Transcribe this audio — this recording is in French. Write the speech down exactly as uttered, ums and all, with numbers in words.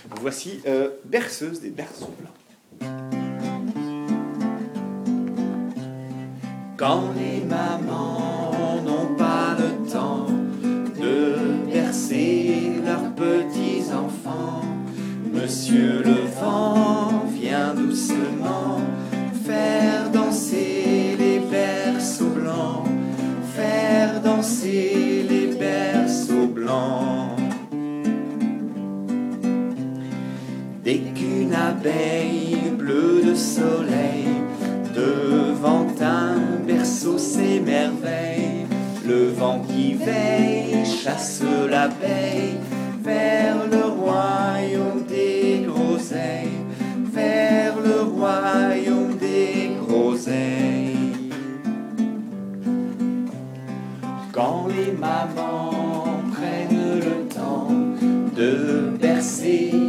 Voici euh, Berceuse des berceaux blancs. Quand les mamans n'ont pas le temps de bercer leurs petits-enfants, Monsieur le vent vient doucement faire danser les berceaux blancs, faire danser les berceaux blancs. Dès qu'une abeille bleue de soleil devant un berceau s'émerveille, le vent qui veille chasse l'abeille vers le royaume des groseilles, vers le royaume des groseilles. Quand les mamans prennent le temps de bercer